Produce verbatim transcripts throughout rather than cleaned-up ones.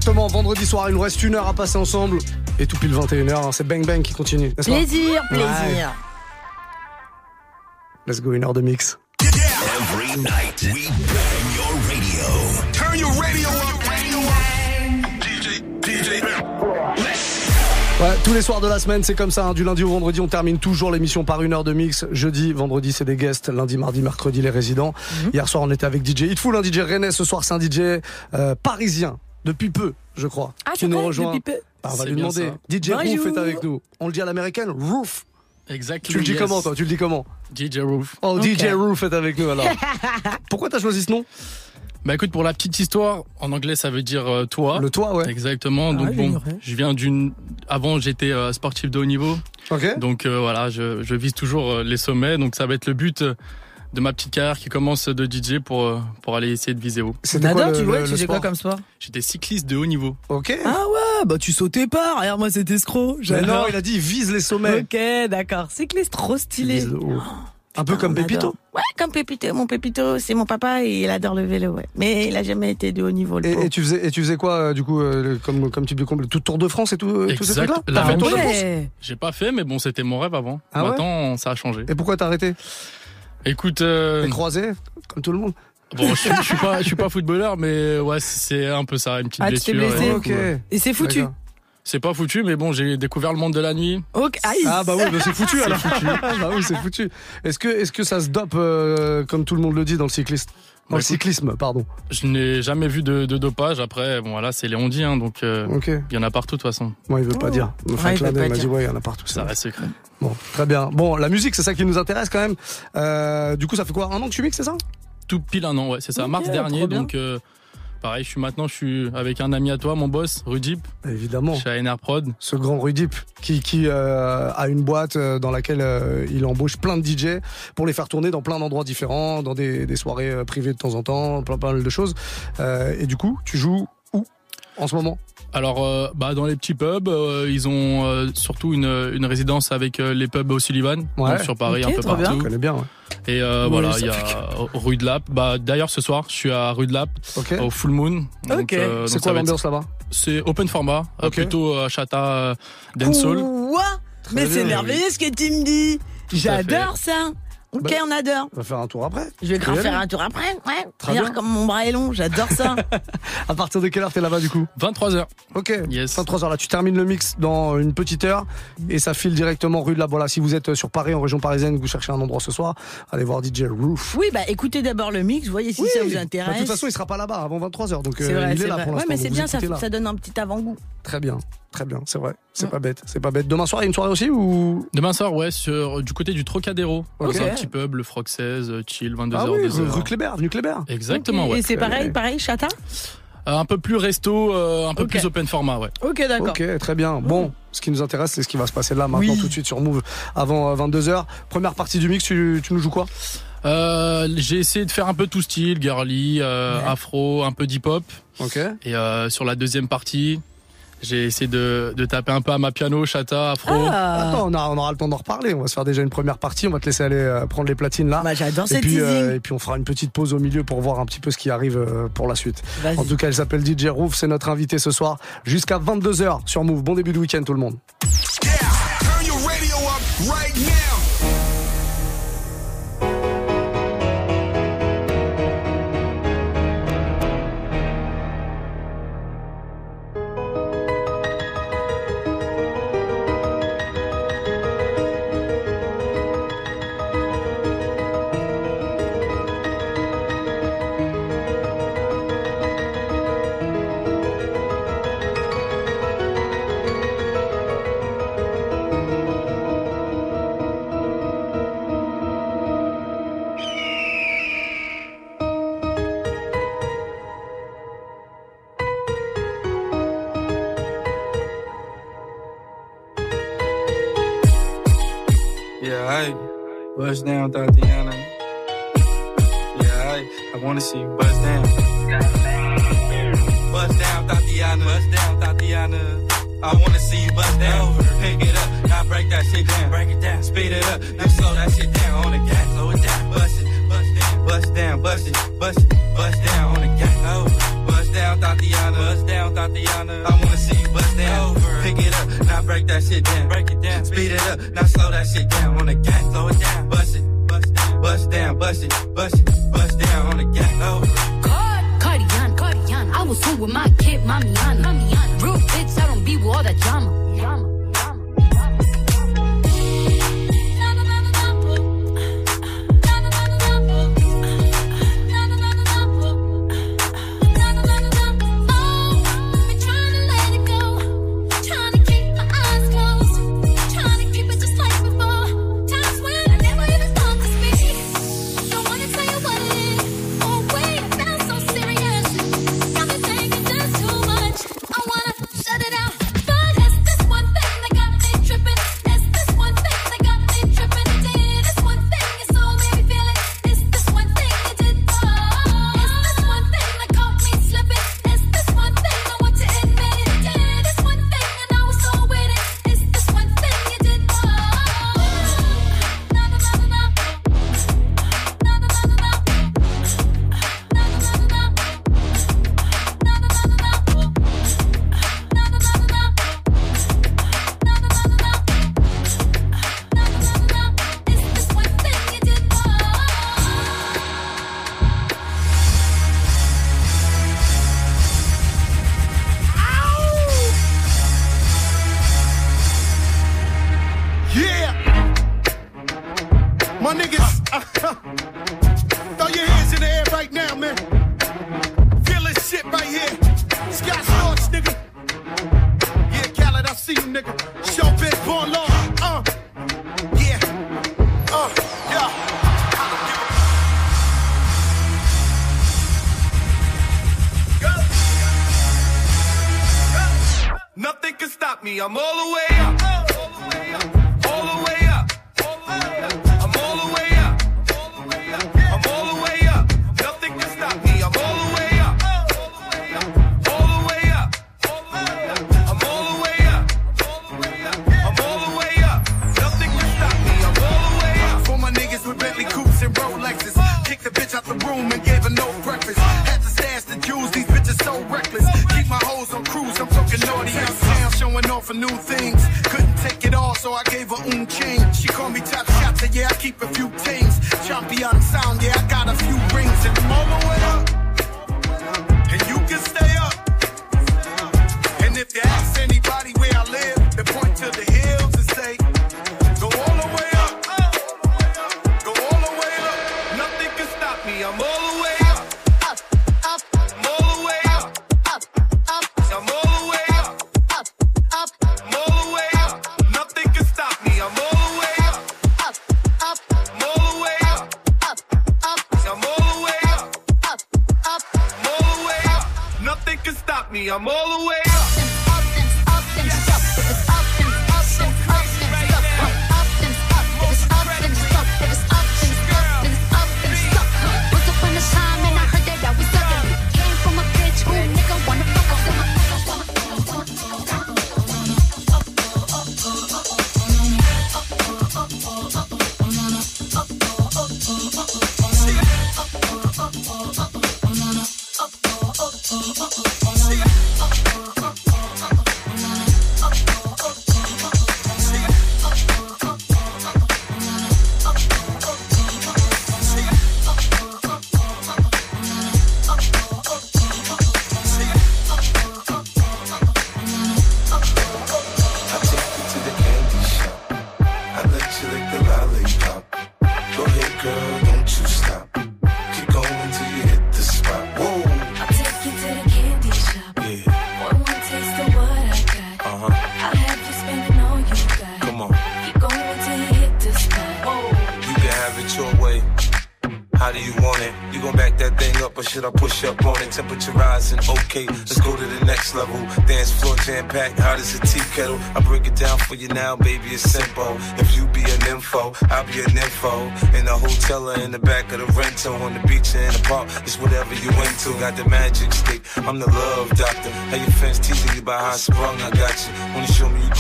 Exactement, vendredi soir, il nous reste une heure à passer ensemble. Et tout pile vingt et une heures, hein, c'est Bang Bang qui continue. Plaisir, plaisir. Ouais. Let's go, une heure de mix. Every night we bang your radio. Turn your radio up, radio up. D J, D J. Ouais, tous les soirs de la semaine, c'est comme ça, hein, du lundi au vendredi, on termine toujours l'émission par une heure de mix. Jeudi, vendredi, c'est des guests. Lundi, mardi, mercredi, les résidents. Mm-hmm. Hier soir, on était avec D J Hitful, un D J rennais. Ce soir, c'est un D J euh, parisien, depuis peu, je crois, ah, qui nous vrai, rejoint. Depuis peu. Bah, on va lui demander. Ça. D J Roof est avec nous. On le dit à l'américaine, Roof. Exactement. Tu le dis yes. comment, toi? Tu le dis comment? D J Roof. Oh, okay. D J Roof est avec nous, alors. Pourquoi t'as choisi ce nom? Bah écoute, pour la petite histoire, en anglais ça veut dire euh, toit. Le toit, ouais. Exactement. Ah, donc bon, je viens d'une. Avant j'étais euh, sportif de haut niveau. Ok. Donc euh, voilà, je, je vise toujours euh, les sommets. Donc ça va être le but euh, de ma petite carrière qui commence de D J pour euh, pour aller essayer de viser haut. C'était quoi, le, tu vois, le, tu faisais quoi comme sport? J'étais cycliste de haut niveau. Ok. Ah ouais, bah tu sautais pas. Regarde moi c'était escroc. Mais non, il a dit vise les sommets. Ok, d'accord. Cycliste trop stylé. Oh. Un peu comme Pépito. Ouais, comme Pépito. Mon Pépito, c'est mon papa et il adore le vélo, ouais. Mais il a jamais été de haut niveau. Le et, et tu faisais, et tu faisais quoi, euh, du coup, euh, comme comme type de comble, tout Tour de France et tout, euh, tous ces trucs-là? T'as fait le Tour de France? J'ai pas fait, mais bon, c'était mon rêve avant. Ah Maintenant, ouais, ça a changé. Et pourquoi t'as arrêté? Écoute, euh... t'es croisé, comme tout le monde. Bon, je suis, je suis pas, je suis pas footballeur, mais ouais, c'est un peu ça, une petite ah, blessure. Tu t'es blessé, et, ok. Et, et c'est foutu. D'accord. C'est pas foutu, mais bon, j'ai découvert le monde de la nuit. Okay. Ah bah oui, bah c'est foutu alors. Foutu. Bah oui, c'est foutu. Est-ce que, est-ce que ça se dope euh, comme tout le monde le dit dans le cyclisme, dans bah, le cyclisme, pardon. Je n'ai jamais vu de, de dopage. Après, bon voilà, c'est les on dit, hein, donc euh, okay. Il y en a partout de toute façon. Moi, il veut pas oh. dire. Enfin, ouais, il, il m'a dit ouais, il y en a partout. Ça reste secret. Bon, très bien. Bon, la musique, c'est ça qui nous intéresse quand même. Euh, du coup, ça fait quoi, un an que tu mixes, c'est ça? Tout pile un an, ouais, c'est ça. Okay, mars dernier, donc. Euh, Pareil, je suis maintenant, je suis avec un ami à toi, mon boss, Rudip. Évidemment. Chez A N R Prod. Ce grand Rudip qui, qui euh, a une boîte dans laquelle euh, il embauche plein de D J pour les faire tourner dans plein d'endroits différents, dans des, des soirées privées de temps en temps, plein, plein de choses. Euh, et du coup, tu joues où en ce moment? Alors, euh, bah, dans les petits pubs, euh, ils ont euh, surtout une, une résidence avec euh, les pubs O'Sullivan, ouais. donc sur Paris, okay, un peu partout. Je connais bien, ouais. Et euh, oui, voilà, il y a rue de Lappe. Bah, d'ailleurs, ce soir, je suis à rue de Lappe, okay. au Full Moon. Donc, okay. euh, c'est quoi l'ambiance là-bas? C'est open format, okay. euh, plutôt euh, Chata euh, Dancehall. Quoi? Mais c'est merveilleux ce que tu me dis. J'adore ça. Ok, bah, on adore. On va faire un tour après. Je vais grave faire un tour après. Ouais. Regarde comme mon bras est long, j'adore ça. À partir de quelle heure t'es là-bas du coup? vingt-trois heures. Ok. Yes. vingt-trois heures là. Tu termines le mix dans une petite heure et ça file directement rue de la. Voilà, si vous êtes sur Paris, en région parisienne, vous cherchez un endroit ce soir, allez voir D J Roof. Oui, bah écoutez d'abord le mix, voyez si oui. ça vous intéresse. Bah, de toute façon, il sera pas là-bas avant vingt-trois heures, donc c'est euh, vrai, il est, est là vrai. pour l'instant. Ouais, mais c'est bien, ça, là. ça donne un petit avant-goût. Très bien. Très bien, c'est vrai, c'est mmh. pas bête, c'est pas bête. Demain soir, il y a une soirée aussi ou? Demain soir, ouais, sur, du côté du Trocadéro. Okay. C'est un petit pub, le Frog seize, chill, vingt-deux heures, ah oui, deux heures. Rue Kléber, avenue Kléber. Exactement, okay. ouais. Et c'est pareil, pareil, Chata? euh, Un peu plus resto, euh, un peu okay. plus open format, ouais. Ok, d'accord. Ok, très bien. Bon, ce qui nous intéresse, c'est ce qui va se passer là, maintenant, oui. tout de suite sur Move, avant euh, vingt-deux heures. Première partie du mix, tu, tu nous joues quoi? Euh, j'ai essayé de faire un peu tout style, girly, euh, ouais. afro, un peu d'hip-hop. Ok. Et euh, sur la deuxième partie, j'ai essayé de, de taper un peu à ma piano, chata, afro. Ah. Attends, on, a, on aura le temps d'en reparler. On va se faire déjà une première partie. On va te laisser aller euh, prendre les platines là. Bah, j'adore et cette puis, euh, et puis on fera une petite pause au milieu pour voir un petit peu ce qui arrive euh, pour la suite. Vas-y. En tout cas, elle s'appelle D J Roof. C'est notre invité ce soir jusqu'à vingt-deux heures sur Move. Bon début de week-end tout le monde. Yeah, turn your radio up right now. Bust down, Tatiana. Yeah, I, I wanna see you bust down. Bust down, Tatiana. Bust down, Tatiana. I wanna see you bust down. Pick it up, now break that shit down. Break it down, speed it up, now slow that shit down on the gas. Slow it down, bust it, bust down, bust down, bust it, bust it, bust down on the gas. Oh, bust down, Tatiana. Tatiana. Bust down, Tatiana. I wanna see you bust down. Pick it up, now break that shit down. Break it down. Speed it up, now slow that shit down. On the gang, slow it down. Bust it, bust down, bust down, bust it, bust it, bust down. On the gang, over. Cardiana, Cardiana. I was home with my kid, Mamiana. Mamiana. Real bitch, I don't be with all that drama. Drama. I'm all the way up, all the way up, all the way up, I'm all the way up, I'm all the way up, nothing can stop me, I'm all the way up, all the way up, I'm all the way up, I'm all the way up, nothing can stop me, I'm all the way up. For my niggas with Bentley coupes and Rolexes, kicked the bitch out the room and gave her no breakfast. Had to stash the jewels, these bitches so reckless. Keep my hoes on cruise, I'm talking naughty uptown, showing off for new things. Couldn't take it all, so I gave her un chain. She called me top shot, said yeah, I keep a few things. Champion sound, yeah, I got a few rings. And I'm all the way up, and you can stay up. And if you ask anybody where I live, they point to the hills and say, go all the way up, go all the way up. Nothing can stop me, I'm all the way up, Up, up, I'm all the way up, up, up, I'm all the way up, up, up, I'm all the way up. Nothing can stop me, I'm all the way up, up, up, I'm all the way up, up, up, I'm all the way up, up, up. I'm all the way up. Nothing can stop me, I'm all the way up. Up and up and stuff. If it's up and up and up and stuff. Up and up. If it's up and stuff. If it's up and up and up and stuff. Once upon a time and I heard that I was sucking. Came from a bitch who nigga wanna fuck up. Should I push up on it? Temperature rising, okay, let's go to the next level. Dance floor jam-packed, hot as a tea kettle. I break it down for you now, baby, it's simple. If you be an info, I'll be an info. In the hotel or in the back of the rental, on the beach or in the park, it's whatever you into. Got the magic stick, I'm the love doctor. How your fans teasing you about how I sprung, I got you. Wanna show me you can work it,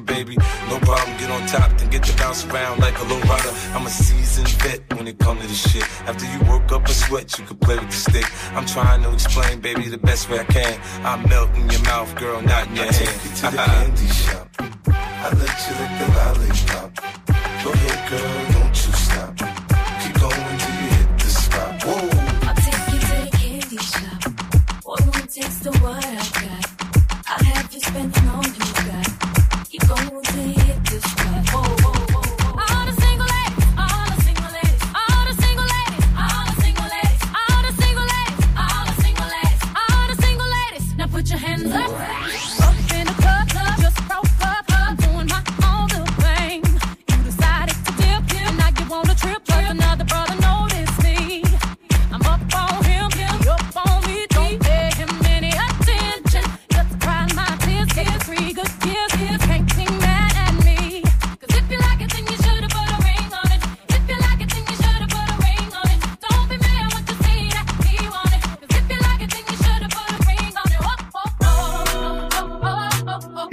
baby. No problem, get on top, then get to bounce around like a low rider. I'm a seasoned vet when it comes to this shit. After you work up a sweat, you can play with the stick. I'm trying to explain, baby, the best way I can. I melt in your mouth, girl, not in your I hand. take you to the candy shop. I let you lick the lollipop. Go ahead, girl, don't you stop. Keep going till you hit the spot. Whoa. I'll take you to the candy shop. One more taste of what I got. I'll have you spending all you got. Keep going till you hit the spot. Whoa, whoa, whoa, whoa. All the single ladies, all the single ladies, all the single ladies, all the single ladies, all the single ladies, all the single ladies, all the single ladies. Now put your hands up. Up in the club, club, just broke up, up, doing my own little thing. You decided to dip, and now you want a trip, but another brother noticed me. I'm up on him, he up on me. Don't pay him any attention. Just cry my tears, get three good years. Can't sing mad at me. 'Cause if you like it, then you should've put a ring on it. If you like it, then you should've put a ring on it. Don't be mad when you see that he want it. 'Cause if you like it, then you should've put a ring on it. Oh, oh, oh, oh, oh, oh, oh, oh.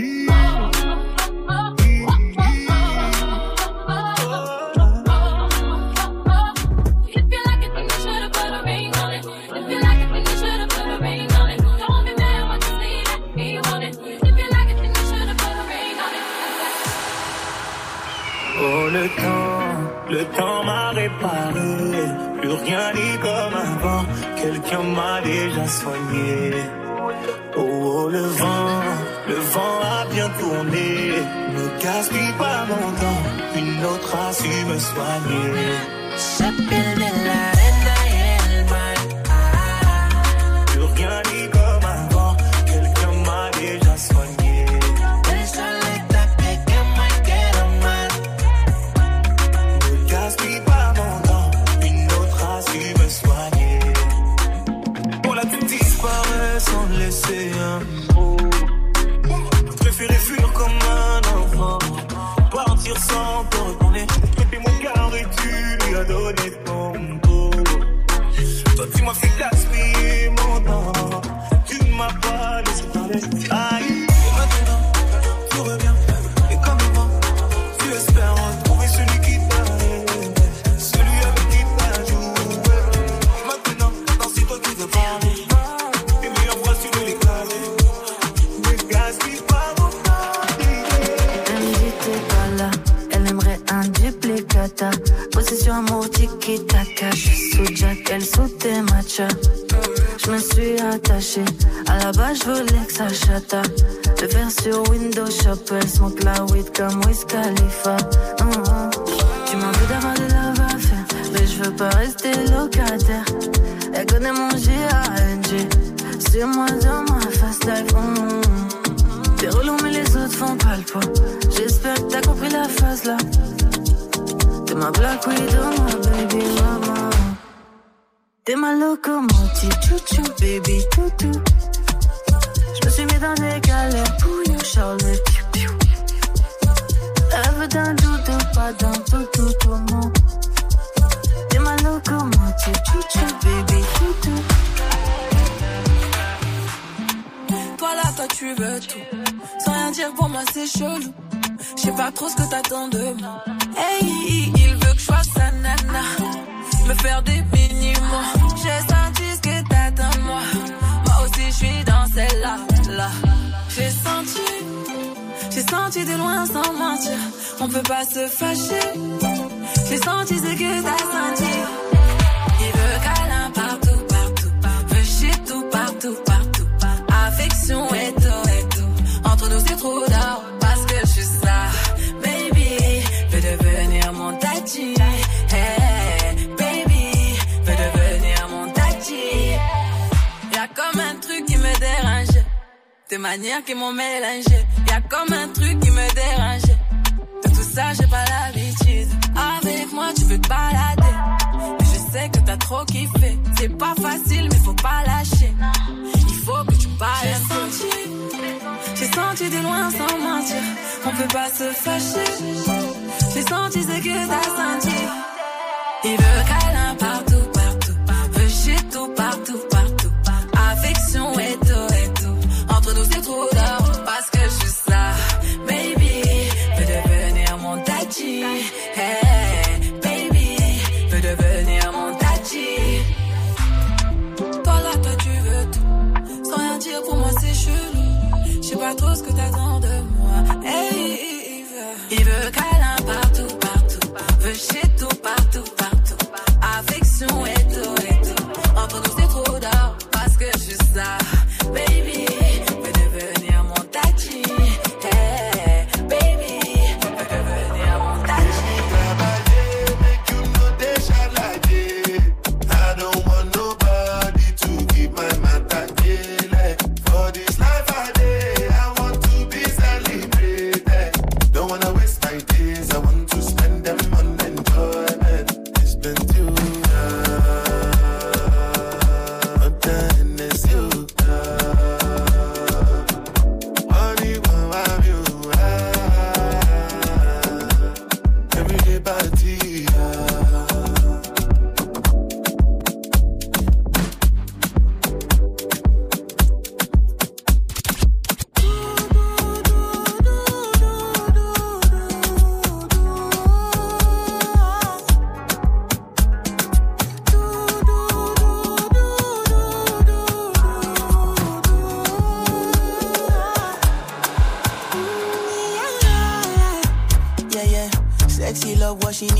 If you like it, then you should've put a ring on it. If you like it, then you should've put a ring on it. Don't be mad when you see that he want it. If you like it, then you should've put a ring on it. Oh, le temps, le temps m'a réparé. Plus rien n'est comme avant. Quelqu'un m'a déjà soigné. Oh, oh, le vent, le vent a bien tourné. Ne gaspille pas mon temps. Une autre a su me soigner. S'appelle de la reine et el mar. Plus rien n'est comme avant. Quelqu'un m'a déjà soigné. El sol está que quema y quiero más. Ne gaspille pas mon temps. Une autre a su me soigner. On l'a tout disparaît sans laisser un mot. Préféré fuir comme un enfant. Partir sans te retourner. Et mon cœur et tu lui as donné ton dos. Toi tu m'as fait gaspiller mon temps. Tu ne m'as pas laissé parler. Aïe. Et maintenant, tout revient. Et comme avant, tu espères retrouver celui qui t'aime. Celui avec qui t'as joué. Maintenant, dans c'est toi qui veux parler. Tes meilleures phrases tu veux les caler. Ne gaspille pas mon temps. Elle me dit t'es pas là. Elle aimerait un duplicata. Possession amour tiki-taka. Je suis sous Jack, elle sous tes matchas. Je me suis attachée. À la base, je voulais que ça chata. Le faire sur Windows Shop. Elle smoke la weed comme Wiz Khalifa. Mm-hmm. Tu m'en veux d'avoir des love à faire. Mais je veux pas rester locataire. Elle connaît mon G A N G. C'est moi dans ma fast life. Mm-hmm. T'es relou mais les autres font pas le poids. J'espère que t'as compris la phase là. T'es ma Black Widow, ma baby mama. T'es ma locomotive, chouchou, baby toutou. Je me suis mis dans des galères pour you, Charles, piou piou. Elle veut d'un doudou, pas d'un toutou, tout mon. T'es ma locomotive, chouchou, baby toutou. Toi là, toi tu veux tout. Sans rien dire pour moi c'est chelou. Je sais pas trop ce que t'attends de moi. Hey, il veut que je sois sa nana. Me faire des mini-mois. J'ai senti ce que t'attends de moi. Moi aussi je suis dans celle-là, là. J'ai senti, j'ai senti de loin sans mentir. On peut pas se fâcher. J'ai senti ce que t'as senti. Il veut câlin partout, partout. Veut shit tout, partout, partout. Affection et tout, et tout. Entre nous c'est trop d'or. Parce que je suis ça, baby. Veut devenir mon tati. Hey, baby. Veut devenir mon tati. Y'a comme un truc qui me dérange. Tes manières qui m'ont mélangé. Y'a comme un truc qui me dérange. De tout ça j'ai pas l'habitude. Avec moi tu veux te balader. Mais je sais que t'as trop kiffé. C'est pas facile mais faut pas lâcher. Il faut que tu parles. J'ai senti, j'ai senti de loin sans mentir. On peut pas se fâcher. J'ai senti ce que t'as senti. Il veut câlin partout, partout. Veut shit tout, partout, partout. Affection et tout, et tout. Entre nous c'est trop d'or. Parce que je suis ça, baby.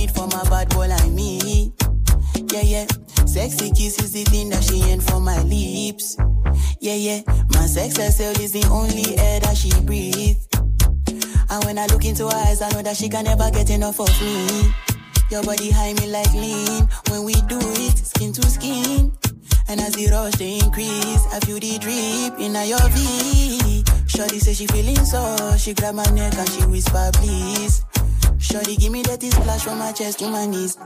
need for my bad boy like me. Yeah, yeah. Sexy kiss is the thing that she ain't for my lips. Yeah, yeah. My sex herself is the only air that she breathes. And when I look into her eyes, I know that she can never get enough of me. Your body high me like lean. When we do it, skin to skin. And as the rush they increase, I feel the drip in your V. Shorty say she feeling so. She grab my neck and she whisper please. Shorty give me that splash from my chest to my knees.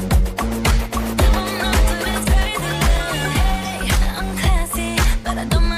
But I don't mind.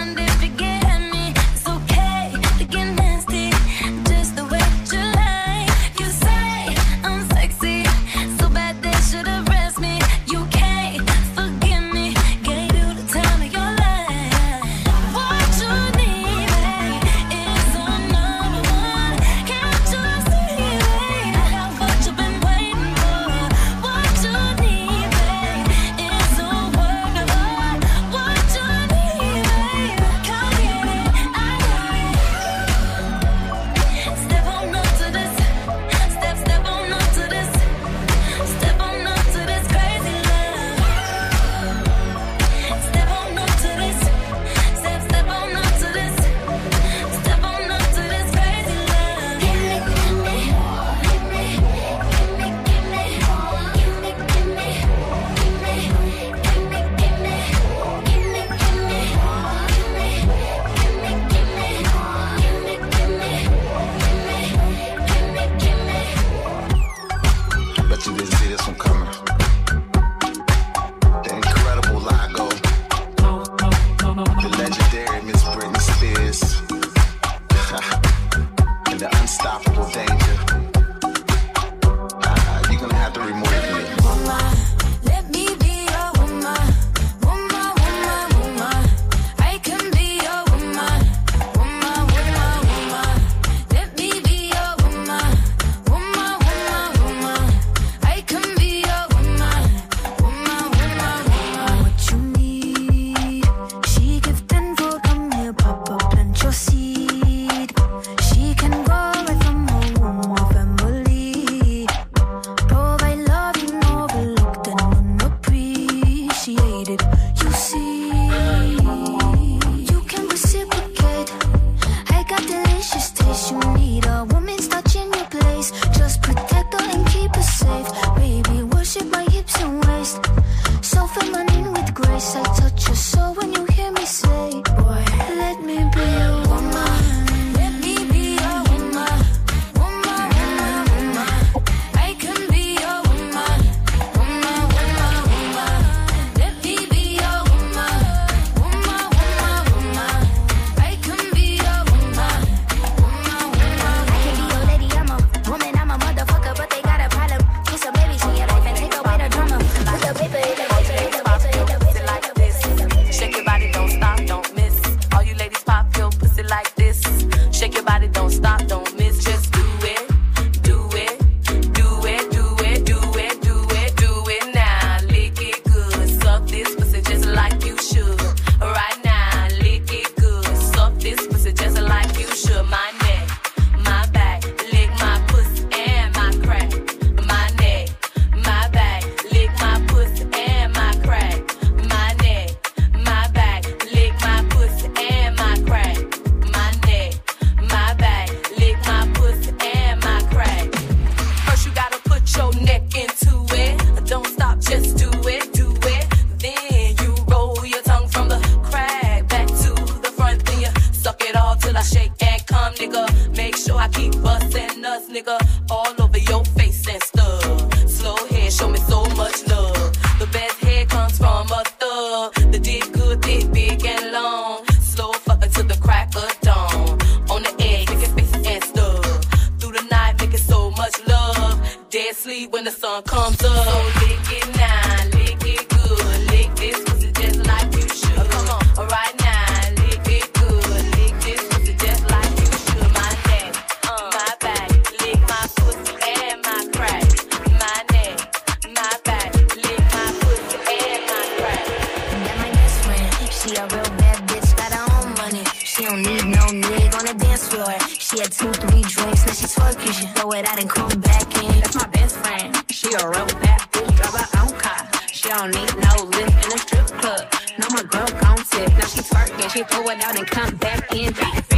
one comes up. So lick it now, lick it good. Lick this pussy just like you should. Oh, come on, all right now, lick it good. Lick this pussy just like you should. My neck, uh, my back, lick my pussy and my crack. My neck, my back, lick my pussy and my crack. That my best friend, she a real bad bitch, got her own money. She don't need no nigga on the dance floor. She had two, three drinks, now she twerking. She throw it out and come back in. That's my best friend. She a real bad bitch, drive her own car. She don't need no lift in a strip club. No, my girl gon' tip. Now she twerking, she throw it out and come back in.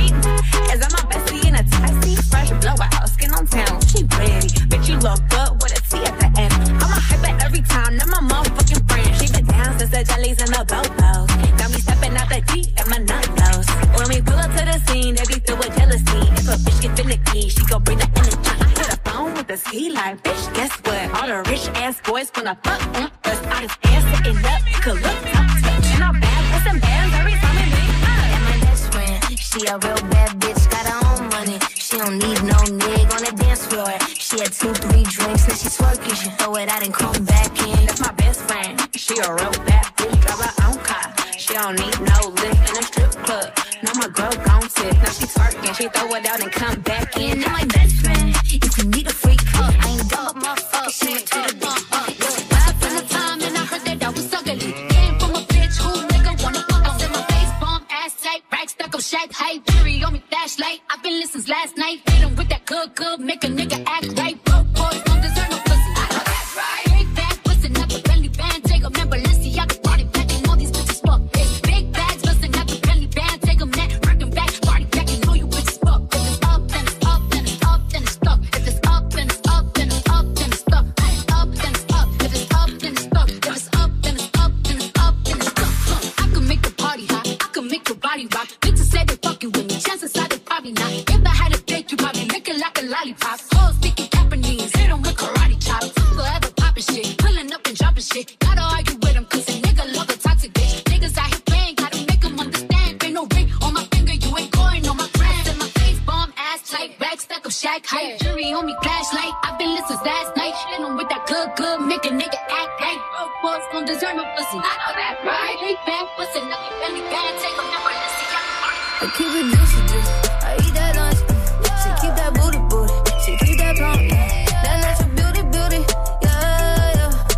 Is that my bestie in a taxi? Fresh blowout, skin on town, she ready. Bitch, you look good with a T at the end. I'm a hyper every time, now my motherfucking friend. She been down since the jellies and the bobos. Got me stepping out the G and my nut blows. When we pull up to the scene, they be filled with jealousy. If a bitch get finicky, she gon' bring the energy. I hit a phone with this he like, bitch, guess what? All the rich ass boys wanna fuck on us. I just ass sitting up, could look up, touch. And I'm bad with some bands every time we meet up. And my best friend, she a real bad bitch, got her own money. She don't need no nigga on the dance floor. She had two, three drinks, now she twerking. She throw it out and come back in. That's my best friend. She a real bad bitch, drive her own car. She don't need no lift in a strip club. Now my girl gon' tip. Now she twerking, she throw it out and come back in. And my best friend, if you need a freak, I ain't dumb, motherfucker, she went to the beat. Once upon a time, and I heard that I was ugly. Came from a bitch who nigga wanna fuck. I said my face bomb, ass tight, rack stuck up, shack height, jury on me, flashlight. I've been listening since last night. Hit him with that good, good, make a nigga act right. Broke boys don't deserve no pussy. I know that's right. Big bag, bustin' out the belly band, take 'em, remember Balenciaga party back, and all these bitches fuck. It's big bags, bustin' out the belly band, take 'em, that working back, party back, and know you bitches fuck. If it's up, then it's up, then it's up, then it's stuck. If it's up, then it's up, then it's up, then it's stuck. It's up, then it's up. If it's up, then it's stuck. If it's up, then it's up, then it's up, then it's stuck. Huh. I can make the party hot, I can make your body rock. Bitches say they fucking with me, chances are they probably not. If I had a dick, you probably lick it like a lollipop. Hoes speaking Japanese, hit 'em with karate chops. Forever popping shit, pulling up and dropping shit. Gotta argue with 'em 'cause a nigga love a toxic bitch. Niggas out here playing, gotta make 'em understand. Ain't no ring on my finger, you ain't going on my friend. Said my face bomb, ass tight, rack stack up, shack height, jury on me, flashlight. I've been listening since last night. Hit 'em with that good, good, make a nigga act right. Broke boys gon' deserve no pussy. I know that right. Big bag, bustin' up your belly band, take 'em, never listen. I keep it juicy, juicy. I eat that lunch. She keep that booty, booty. She keep that plump. That natural beauty, beauty. Yeah,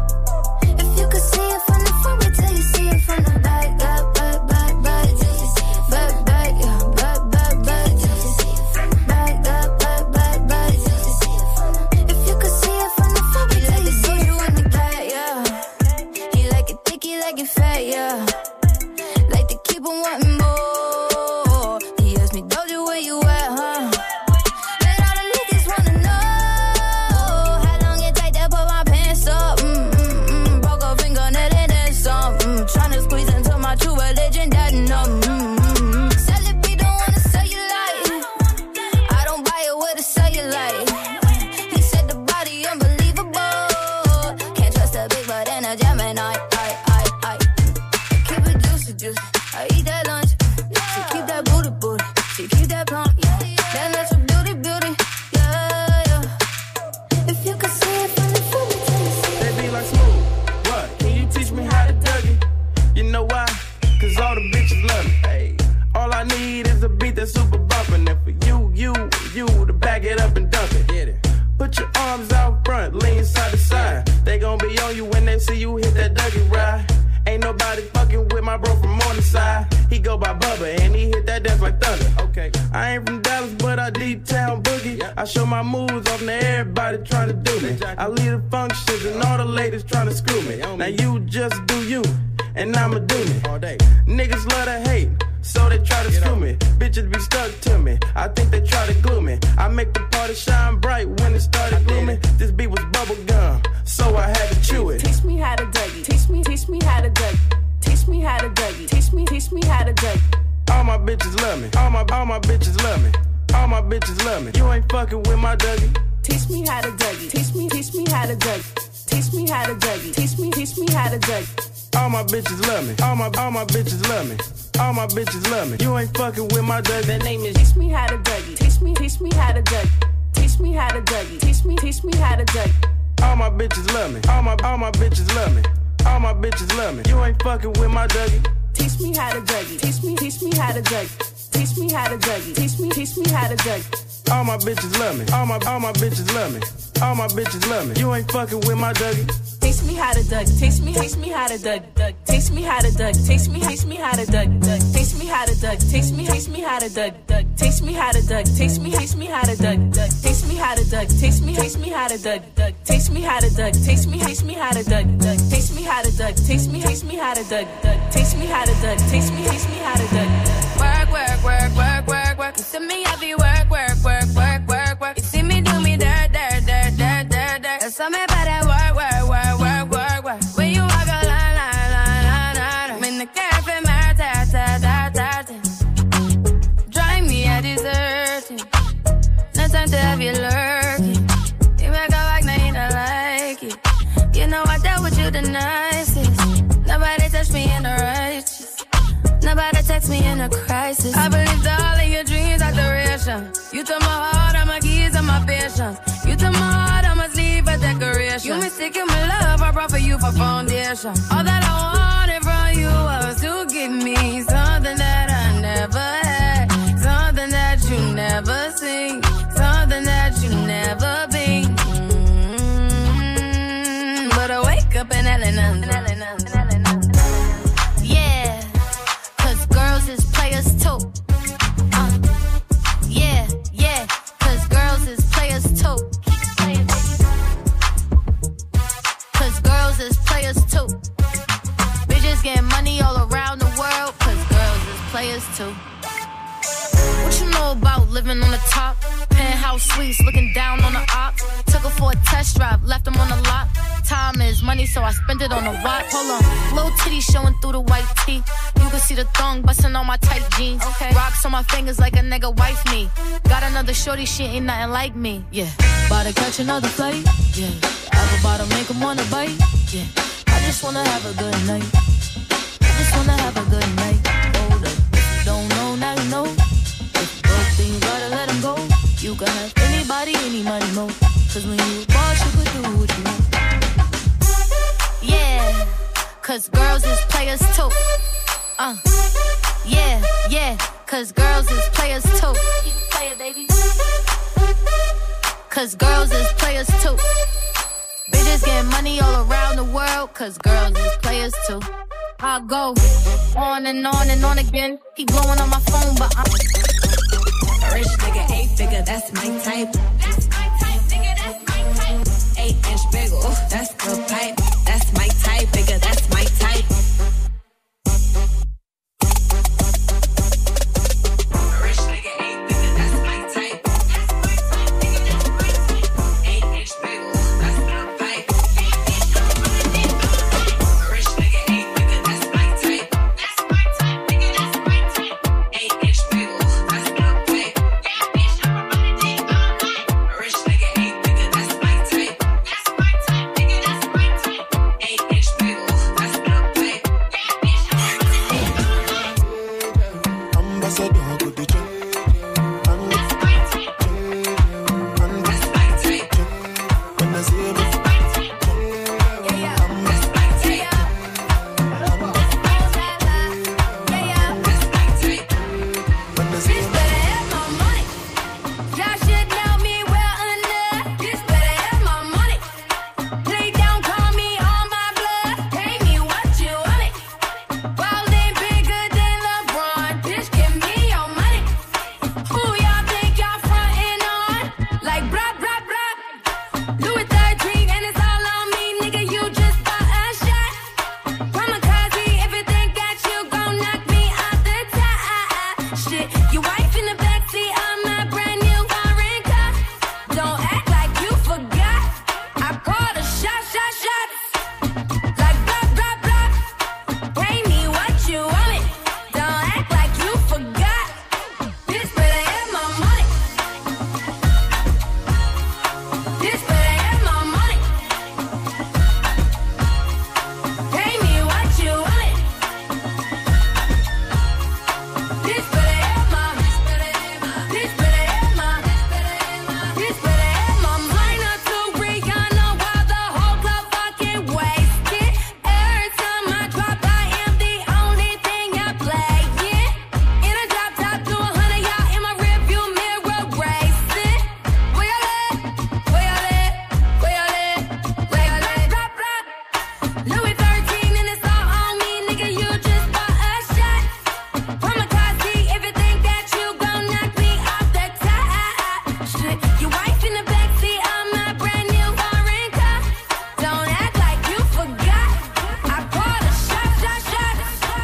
yeah. If you could see it from the front, wait till you see it from the back. Back, back, back, back. Back, back, yeah. Back, back, back. Back, back, back, back, back. If you could see it from the front, wait till you see it from the back, yeah. He like it thick, he like it fat, yeah. Like to keep on wanting more. I show my moves off to everybody trying to do me. I lead the functions and all the ladies trying to screw me. Now you just do you, and I'ma do me. Niggas love to hate, so they try to screw me. Bitches be stuck to me, I think they try to glue me. I make the party shine bright when it started glooming. This beat was bubble gum, so I had to chew it. Teach me how to Dougie, teach me, teach me how to Dougie. Teach me how to Dougie, teach me, teach me how to Dougie. All my bitches love me, all my, all my bitches love me. All my bitches love me. You ain't fucking with my Dougie. Teach me how to Dougie. Teach me, teach me how to Dougie. Teach me how to Dougie. Teach me, teach me how to Dougie. All my bitches love me. All my, all my bitches love me. All my bitches love me. You ain't fucking with my Dougie. The name is Teach me how to Dougie. Teach me, teach me how to Dougie. Teach me how to Dougie. Teach me, teach me how to Dougie. All my bitches love me. All my, all my bitches love me. All my bitches love me. You ain't fucking with my Dougie. Teach me how to Dougie. Teach me, teach me how to Dougie. Teach me how to Dougie. Teach me, teach me how to Dougie. All my bitches love me. All my, all my bitches love me. All my bitches love me. You ain't fucking with my Dougie. Teach me how to Dougie. Teach me, teach me how to Dougie. Teach me how to Dougie. Teach me, teach me how to Dougie. Teach me how to Dougie. Teach me, teach me how to Dougie. Teach me how to Dougie. Teach me, teach me how to Dougie. Teach me how to Dougie. Teach me, teach me how to Dougie. Teach me how to Dougie. Teach me, teach me how to Dougie. Teach me how to Dougie. Teach me, teach me how to Dougie. Teach me how to Dougie. Teach me, teach me how to Dougie. Work, work, work, work, work, work. You see me heavy work, work, work, work, work, work. You see me do me dirt, dirt, dirt, dirt, dirt, dirt. There's something about that work, work, work, work, work, work. When you walk a line, line, line, line, line. I'm in the cafe, my ta, ta, ta, ta, ta. Drive me a deserting. No time to have you lurking. You make a like, now you don't like it. You know I dealt with you the nicest. Nobody touched me in the righteous. Nobody text me in a crisis. I believed all of your dreams are duration. You took my heart, all my keys, and my patience. You took my heart, I must leave a decoration. You mistaken my love, I brought for you for foundation. All that I wanted from you was to give me something that I never had, something that you never seen, something that you never been. Mm-hmm. But I wake up and Ellen, Ellen, Ellen, Ellen. Girls is players too. Uh, yeah, yeah, cause girls is players too. Keep playing, baby. Cause girls is players too. Bitches getting money all around the world, cause girls is players too. What you know about living on the top? Penthouse suites, looking down on the op. Took her for a test drive, left them on the lot. Time is money, so I spend it on a watch. Hold on, little titty showing through the white tee. You can see the thong busting on my tight jeans. Okay. Rocks on my fingers like a nigga wife me. Got another shorty, she ain't nothing like me. Yeah, about to catch another flight. Yeah, apple bottom make him wanna bite. Yeah, I just wanna have a good night. I just wanna have a good night. Hold up, if you don't know, now you know. If you broke, then you gotta let him go. You can have anybody, any money, mo. Cause when you a boss, you could do what you want. Yeah, cause girls is players too. Uh, yeah, yeah, cause girls is players too. Keep it player, baby. Cause girls is players too. Bitches getting money all around the world, cause girls is players too. I go on and on and on again. Keep blowing on my phone, but I'm a rich nigga, eight figure, that's my type. That's my type, nigga, that's my type. Eight inch bigger, ooh, that's good pipe. That's my type, nigga, that's my type. A rich nigga, eight figure, that's my type. That's my type, nigga, that's my type. Eight inch bigger, ooh, that's good pipe. A rich nigga, eight figure, that's my type. That's my type, nigga, that's my type. Eight inch bigger, ooh, that's good pipe. Yeah, bitch, I'm a running dick all night. A rich nigga, eight figure, that's my type. That's my type, nigga, that's my type. Eight inch bigger, ooh, that's good pipe.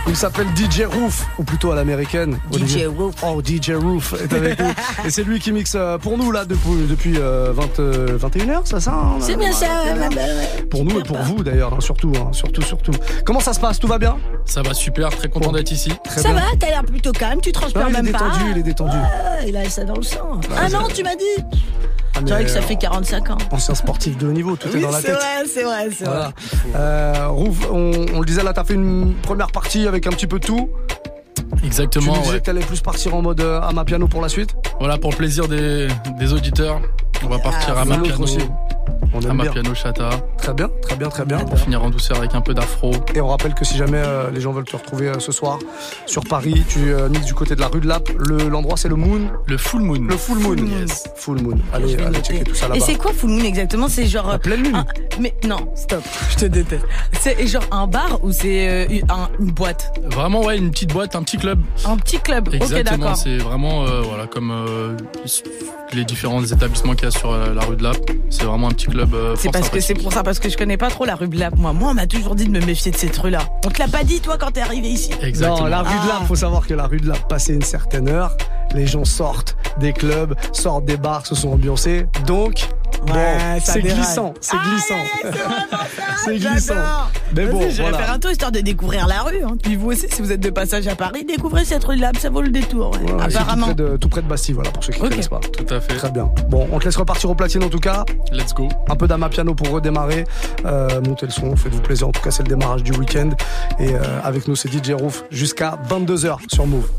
Il s'appelle D J Roof, ou plutôt à l'américaine. D J Roof. Oh, D J Roof est avec nous. Et c'est lui qui mixe pour nous là depuis, depuis euh, vingt, euh, vingt et une heures, c'est ça hein, C'est bien ça, ma belle. Pour nous et pour vous d'ailleurs, hein, surtout, hein, surtout, surtout. Comment ça se passe? Tout va bien? Ça va super, très content d'être ici. Très ça bien. va, t'as l'air plutôt calme, tu transpires Non, il est même pas. détendu, il est détendu. Ah, il a ça dans le sang. Bah, ah c'est- non, tu m'as dit. Ah, C'est vrai mais, que ça fait quarante-cinq ans. Ancien sportif de haut niveau, tout Oui, est dans la c'est tête. vrai, c'est vrai, c'est Voilà. vrai. Euh, Rouf, on, on le disait là, t'as fait une première partie avec un petit peu de tout. Exactement. Tu nous disais ouais. que t'allais plus partir en mode euh, Amapiano pour la suite. Voilà, pour le plaisir des, des auditeurs, on va partir Ah, à nous ma piano, aussi. On aime à ma bien. piano chata. Très bien, très bien, très bien. Pour finir en douceur avec un peu d'afro. Et on rappelle que si jamais euh, les gens veulent te retrouver euh, ce soir sur Paris, tu euh, mixes du côté de la rue de Lappe. Le, l'endroit c'est le Moon. Le Full Moon. Le Full Moon. Yes. Full Moon. Allez, allez checker tout ça là-bas. Et c'est quoi Full Moon exactement? C'est genre. La pleine lune. un- Mais non, stop, je te déteste. C'est genre un bar ou c'est euh, une, un- une boîte? Vraiment, ouais, une petite boîte, un petit club. Un petit club, ok, Exactement, d'accord. c'est vraiment euh, voilà, comme euh, les différents établissements qu'il y a sur euh, la rue de Lappe. C'est vraiment un petit club. euh, C'est fort parce que c'est sympathique. pour ça, parce que je connais pas trop la rue de Lappe. Moi, moi, on m'a toujours dit de me méfier de cette rue-là. On te l'a pas dit, toi, quand t'es arrivé ici? Exactement. Non, la rue de Lappe, faut savoir que la rue de Lappe, passé une certaine heure, les gens sortent des clubs, sortent des bars, se sont ambiancés. Donc, bon, Ouais, ça c'est déraille. glissant, c'est Ah, glissant. C'est J'adore. glissant. Mais bon, Vas-y, je vais voilà. faire un tour histoire de découvrir la rue. Hein. Puis vous aussi, si vous êtes de passage à Paris, découvrez cette rue de Lappe, ça vaut le détour. ouais. Voilà, c'est Apparemment. Tout près, de, tout près de Bastille, voilà, pour ceux qui ne Ok. connaissent pas. Tout à fait. Très bien. Bon, on te laisse repartir au platine en tout cas. Let's go. Un peu d'Amapiano pour redémarrer. Euh, montez le son, faites-vous plaisir. En tout cas, c'est le démarrage du week-end. Et euh, avec nous, c'est D J Roof jusqu'à vingt-deux heures sur Move.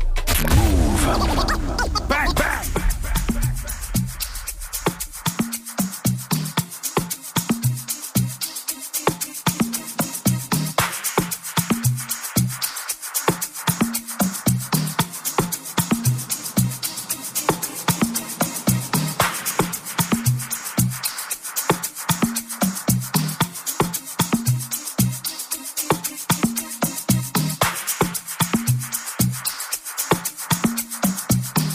Back, back. Back,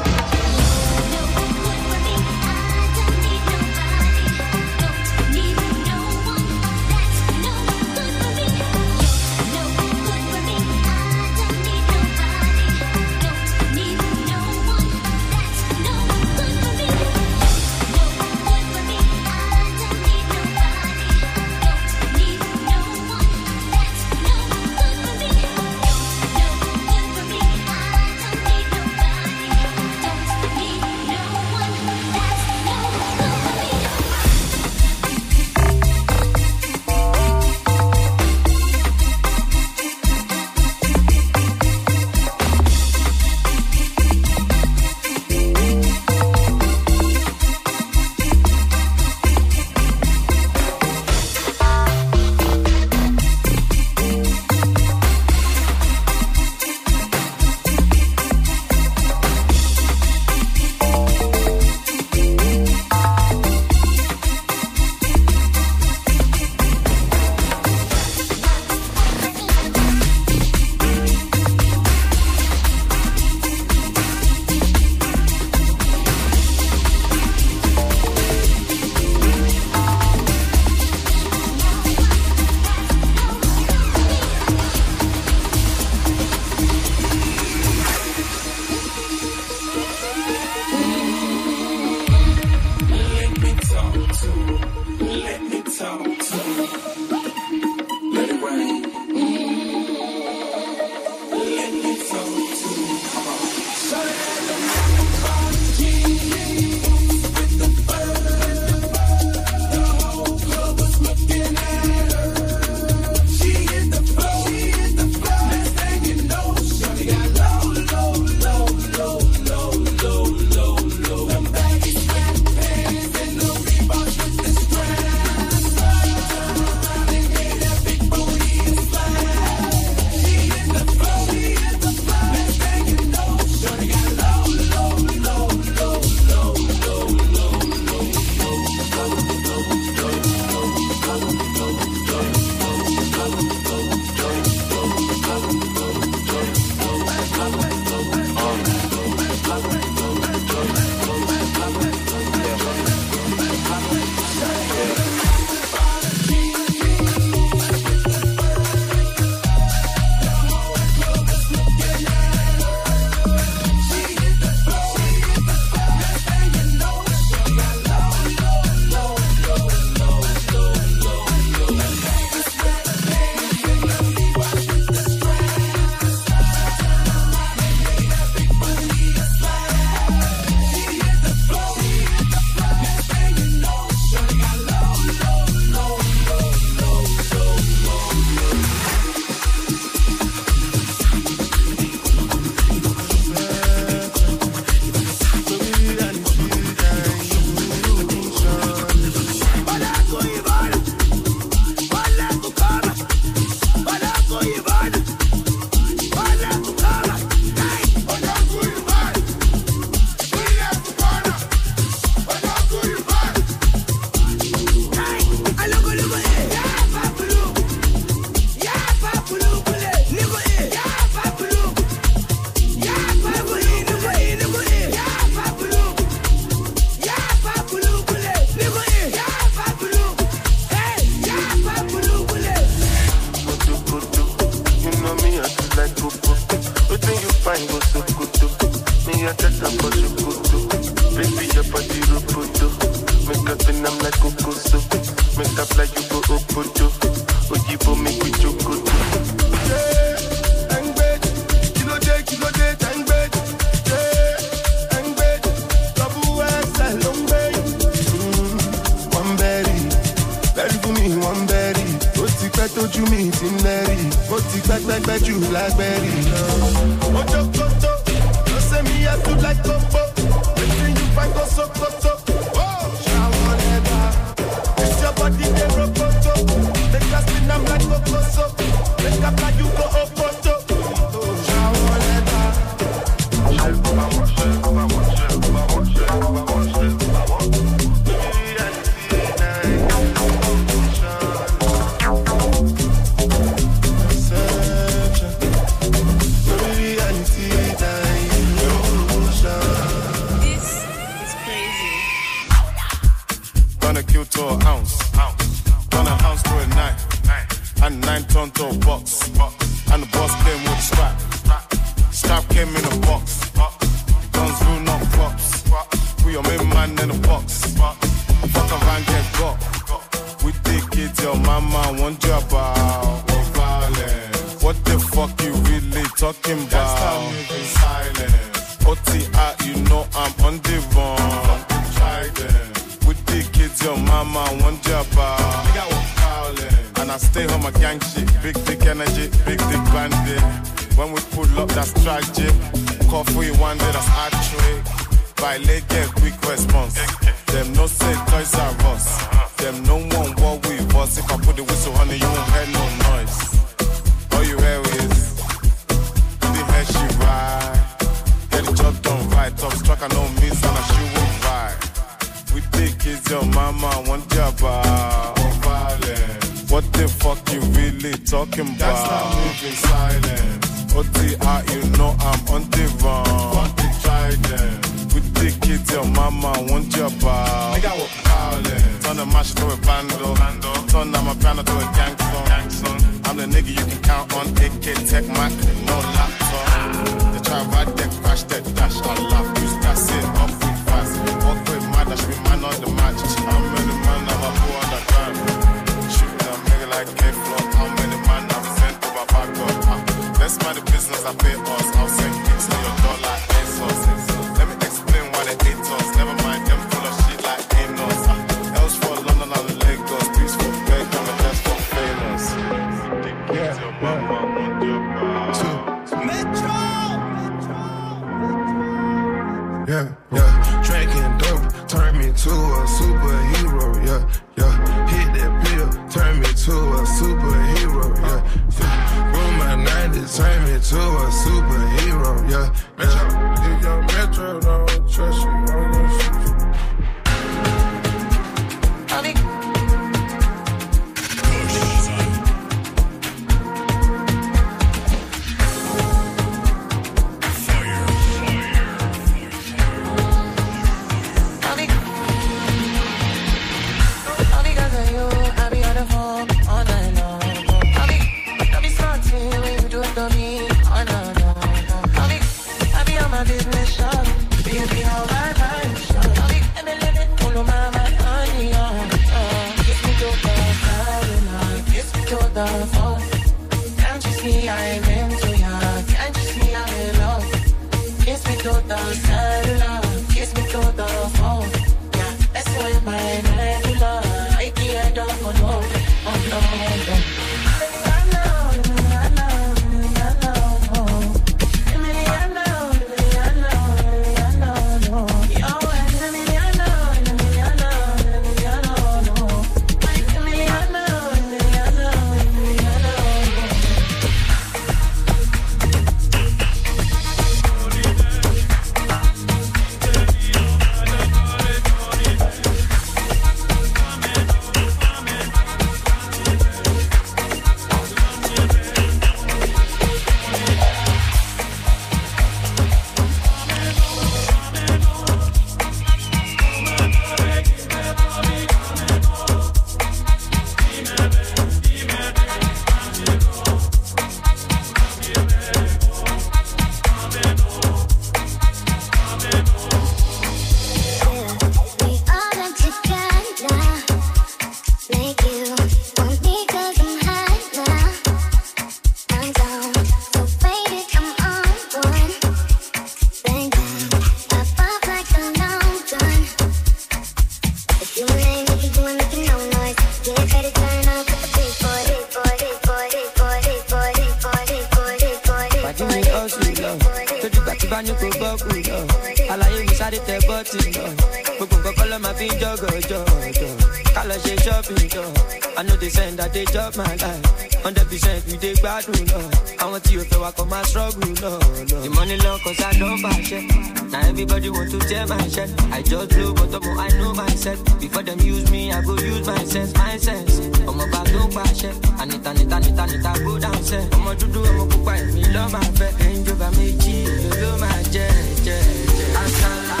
bá ní kò gbọ́ kù lọ. Àlàyé mi sáré tẹ bọ́tì lọ. Gbogbo nǹkan kọ́ ló máa fi ń jọ́gọ̀jọ̀ jọ. Ká lọ ṣe shopping jọ. I know they send that they chop my life. Hundred percent we dey gbádùn lọ. Àwọn tí o fẹ́ wa kọ́ máa struggle lọ. The money long cause I don't fashion. Now everybody want to tear my shirt. I just blow but omo I know myself. Before them use me, I go use my sense, my sense. Ọmọ bá tó pàṣẹ. Anita, Anita, Anita, Anita, go down set. Ọmọ dúdú, ọmọ pupa, èmi ló máa fẹ́. Ẹyin jọba méjì, èlò ló máa jẹ, jẹ, jẹ. Asálàmù.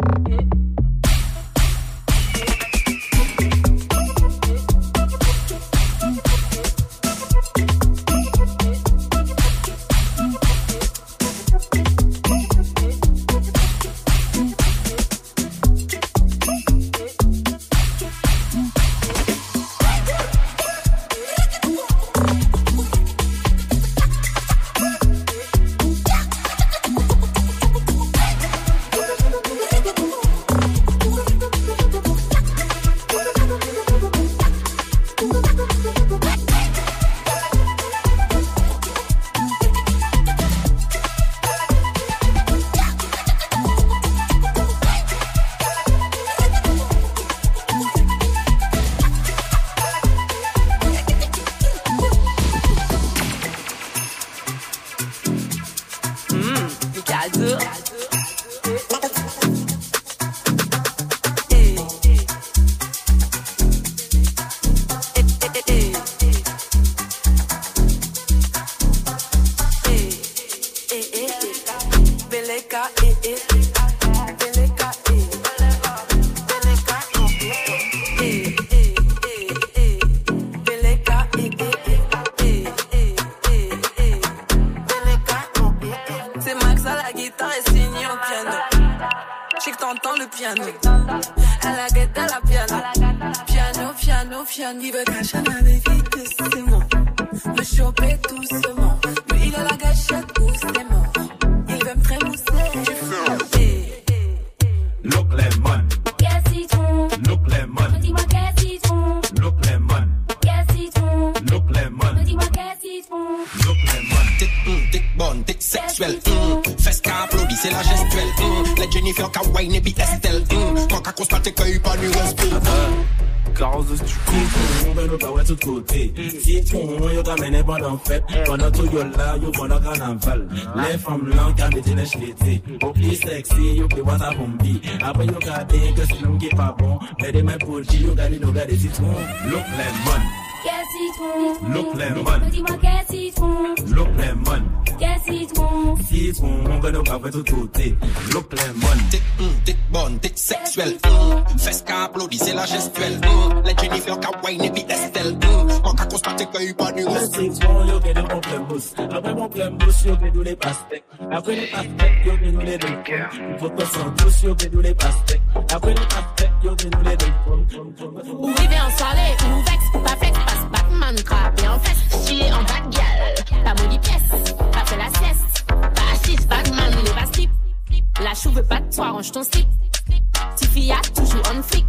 Pendant tout yo là, yo pendant carnaval. Les femmes là, qui mettent neige l'été. Au plus sexy, yo qui boit sa bombi. Après yo gade que c'est l'homme qui est pas bon. Mais des mains pour dire, yo gade no gade citron. Look lemon. Quel citron? Look lemon. Dis-moi quel citron? Look lemon. Quel citron? Citron, on va nous faire tout côté. Look lemon. Tic, mm, tic bon, tic sexuel. Mm. Fes ka applaudi, c'est la gestuelle. Mm. Les Jennifer ka wine et puis Estelle. Mm. Quand ka constate que y pas de reste. Citron, yo que de mon plein mousse. Après mon plein mousse, yo que de les pastèques. Après les pastèques, yo que de les deux pommes. Faut que sans douce, yo que de les pastèques. Après les pastèques, yo que de les deux pommes. Ou rive en soirée, ou vex, pas flex, passe Batman, crappé en fesse. Chier en bas de gueule, pas maudit pièce. Pas fait la sieste, pas assise, Batman, il est pas slip. La chou veut pas de toi, range ton slip. Tiffy a toujours on flic.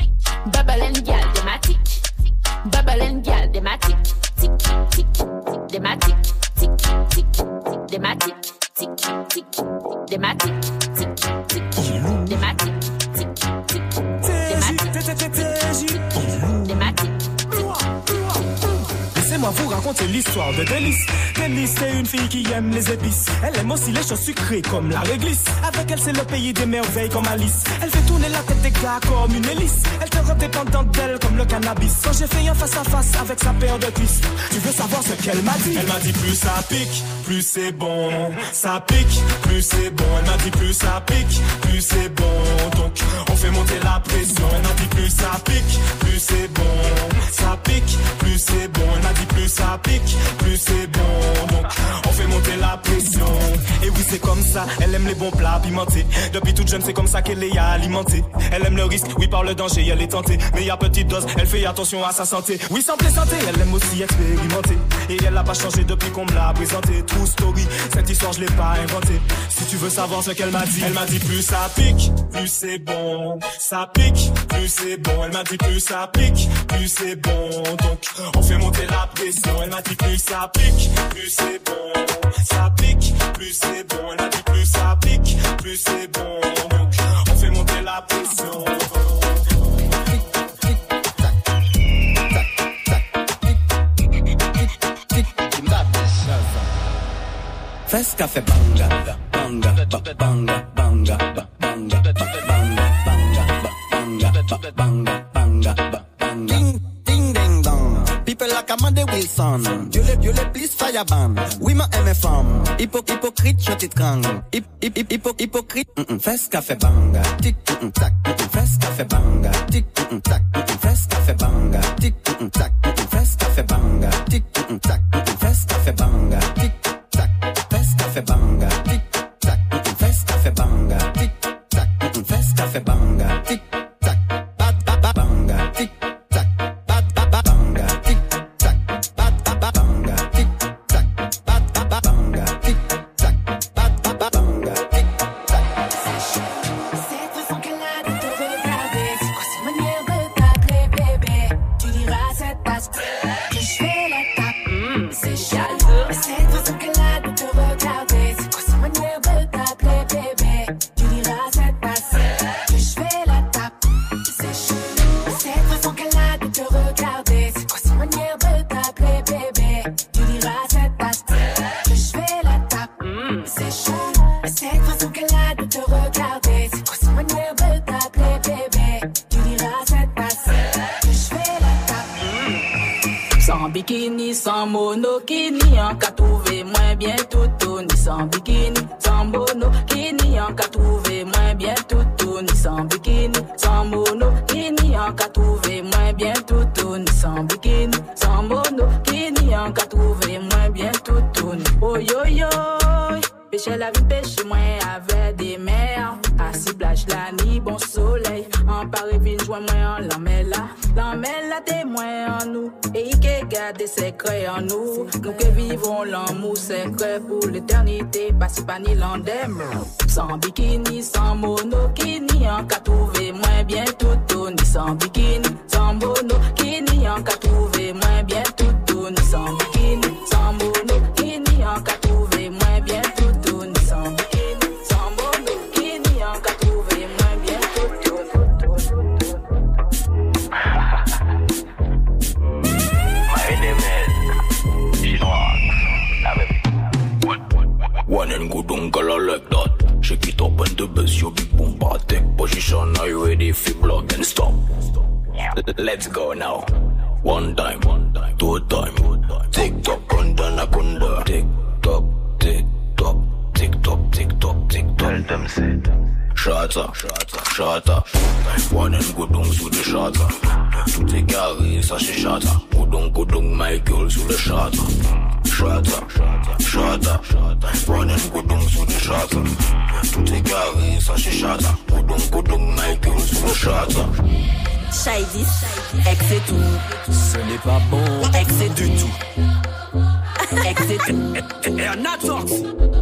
Bubble and gal, dématique. Bubble and gal, dématique. Tic, tic, dématique. Tic, tic, dématique. Tic, tic, dématique. Tic, tic, dématique. Tic, tic, dématique. Dématique. Laissez-moi vous raconter l'histoire de Délice. Délice, c'est une fille qui aime les épices. Elle aime aussi les choses sucrées comme la réglisse. Avec elle, c'est le pays des merveilles comme Alice. Elle fait tourner la tête des gars comme une hélice. Elle te rend dépendante d'elle comme le cannabis. Quand j'ai fait un face à face avec sa paire de cuisses, tu veux savoir ce qu'elle m'a dit? Elle m'a dit plus ça pique, plus c'est bon. Ça pique, plus c'est bon. Elle m'a dit plus ça pique, plus c'est bon. Donc on fait monter la pression. Elle m'a dit plus ça pique, plus c'est bon. Ça pique, plus c'est bon. Elle m'a dit plus ça pique, plus c'est bon. Donc on fait monter la pression. Et oui, c'est comme ça, elle aime les bons plats pimentés. Depuis toute jeune, c'est comme ça qu'elle est alimentée. Elle aime le risque, oui, par le danger, elle est tentée. Mais à petite dose, elle fait attention à sa santé. Oui, sans plaisanter, elle aime aussi expérimenter. Et elle n'a pas changé depuis qu'on me l'a présenté. True story, cette histoire, je l'ai pas inventée. Si tu veux savoir ce qu'elle m'a dit, elle m'a dit plus ça pique, plus c'est bon. Ça pique, plus c'est bon. Elle m'a dit plus ça pique, plus c'est bon. Donc on fait monter la pression. Elle m'a dit plus ça pique, plus c'est bon. Ça pique, plus c'est bon. Elle m'a dit plus ça pique, plus c'est bon. Donc on fait monter la pression. Fais ce qu'a fait banga, banga, banga, banga, banga, banga, banga, banga, banga, banga, banga, banga. Ding, ding, ding, dong. People like Amanda Wilson. Violet, violet, please fire ban. Oui, ma M F M. Hypo, hypocrite, je t'étrangle. Hip, hip, hip, hypo, hypocrite. Mm-mm, fes café banga. Tic, mm-mm, tac, mm-mm, fes café banga. Tic, mm-mm, tac, mm-mm, fes café banga. Tic, mm-mm, tac, mm-mm, fes café banga. Tic, mm-mm, tac, mm-mm, fes café banga. Tic, tac, fes café banga. Tic, tac, mm-mm, fes café banga. Tic, tac, mm-mm, fes café banga. Tic, tac, bad, bad, bad, banga. Tic, tac, bad, bad, bad, banga. Tic, tac, bad, bad, bad, banga. Tic, tac, bad, bad, bad, banga. Tic, tac, bad, bad, bad, banga. Tic, tac. Cette façon qu'elle a de te regarder, c'est quoi cette manière de t'appeler bébé? Tu diras à cette tasse que je fais la tape. Mmh, c'est jaloux. Cette façon qu'elle a de te regarder, c'est quoi cette manière de t'appeler bébé? Tu diras à cette tasse que je fais la tape. C'est chelou. Cette façon qu'elle a de te regarder, c'est quoi cette manière de t'appeler bébé? Tu diras à cette tasse que je fais la tape. Mmh, c'est chelou. Cette façon qu'elle a de te regarder, c'est quoi cette manière de t'appeler bébé? Tu diras à cette tasse que je fais la tape. Sans bikini, sans monokini, en qu'à trouver moins bien tout, ni sans bikini, sans monokini, en qu'à trouver moins bien tout, ni sans bikini, sans monokini, en qu'à trouver moins bien tout, ni sans bikini, sans monokini, en qu'à trouver moins bien tout, oh yo yo. Pêcher la vie, pêcher moins avec des mers. Assis plage la nuit, bon soleil. En Paris, ville, joint moins en l'emmène-là. L'emmène-là, témoin en nous. Et qui garde des secrets en nous. Nous qui vivons l'amour secret pour l'éternité. Pas si pas ni l'endem. Sans bikini, sans monokini. En qu'à trouver moins bien tout. Ni sans bikini, sans monokini. En qu'à trouver moins bien tout. Ni sans bikini, sans monokini. En qu'à trouver moins bien tout. One and good uncle like that. Shake it up and the bass, you big boom party. Position, are you ready for block and stop? Let's go now. One time, one time, two time. Tick tock, kunda na kunda. Tick tock, tick tock, tick tock, tick tock, tick tock. Tell them sit. Shata, shata, shata. One and good on sous le shata. Tout est carré, ça c'est shata. Goudon, goudon, Michael sous le shata. Shata, shata, shata. One and good on sous le shata. Tout est carré, ça c'est shata. Goudon, goudon, Michael sous le shata. Shady, ex c'est tout. Ce n'est pas bon. Ex c'est du tout. Ex c'est tout. Et un atorte.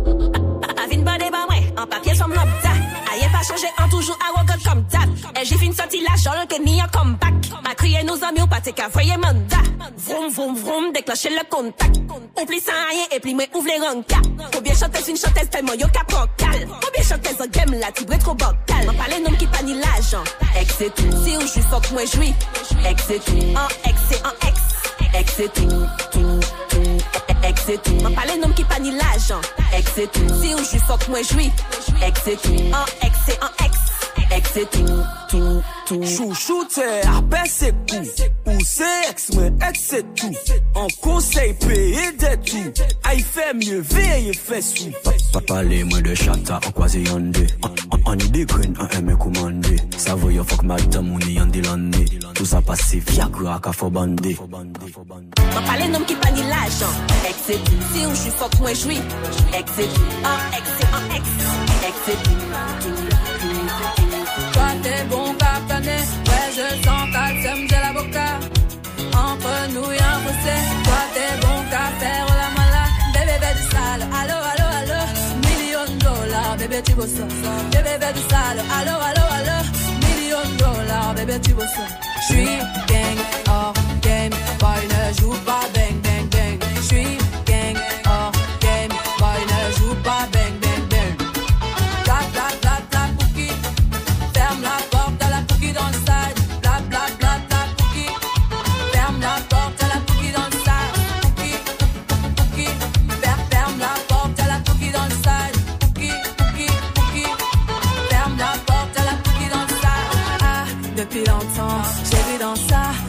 Avine bade ba ouais, en papier som lobda. Ayen pas changé en toujours arrogant comme date. Et j'ai fin sorti l'argent que ni un comeback. Ma crié nos amis ou pas t'es qu'à voyer mandat. Vroom vroom vroom, déclencher le contact. Oublie sans rien et puis moi ouvre les rankas. Combien chanteuse une chanteuse tellement yo cap cal. Combien chanteuse en game là, tu brûles trop bocal. M'en parle nom qui pas ni l'argent. Ex c'est tout. Si ou j'suis fuck moi j'suis. Ex c'est tout. En ex c'est en ex. Ex c'est tout, tout, tout. Ex c'est tout. M'en parle nom qui pas ni l'argent. Ex c'est tout. Si ou j'suis fuck moi j'suis. Ex c'est tout. En ex c'est en ex. Ex c'est tout, tout, tout. Chouchou t'es à baisser coup. Ou c'est ex, mais ex c'est tout. En conseil payé des tout. Aïe fait mieux, veille fait sous. Pas parler moins de chata, en quasi yandé. En idée green, en aimé commandé. Ça veut y'a fuck madame, on y yandé l'année. Tout ça passe Viagra, qu'a faut bander. M'en parle nom qui pas ni l'argent. Ex c'est tout. Si ou j'suis fuck moi j'suis. Ex c'est tout. En ex c'est en ex. Ex c'est tout, tout, tout. Toi t'es bon qu'à planer, ouais je sens qu'à t'aimer j'ai l'avocat. Entre nous y'a un fossé, toi t'es bon qu'à faire la malade. Bébé bébé du sale, allo allo allo. Million de dollars, bébé tu bosses. Bébé bébé du sale, allo allo allo. Million de dollars, bébé tu bosses. J'suis gang hors game, boy ne joue pas bang bang bang. J'suis gang hors game, boy ne joue pas bang bang bang. Tap tap tap tap cookie. Ferme la porte à la cookie dans le side. Bla bla bla bla cookie. Ferme la porte à la cookie dans le side. Cookie, cookie. Ferme la porte à la cookie dans le side. Cookie, cookie, cookie. Ferme la porte à la cookie dans le side. Ah, depuis longtemps, j'ai vu dans ça.